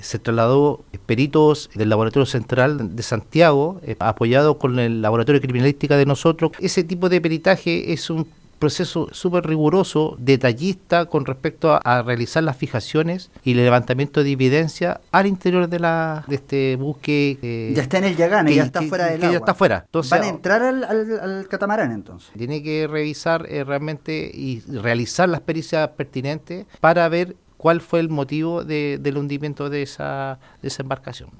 se trasladó peritos del Laboratorio Central de Santiago, apoyado con el Laboratorio de Criminalística de nosotros. Ese tipo de peritaje es un proceso súper riguroso, detallista con respecto a realizar las fijaciones y el levantamiento de evidencia al interior de este buque. Ya está en el Yagane, ya está fuera del agua. Ya está fuera. Entonces, ¿van a entrar al catamarán entonces? Tiene que revisar realmente y realizar las pericias pertinentes para ver cuál fue el motivo del hundimiento de esa embarcación.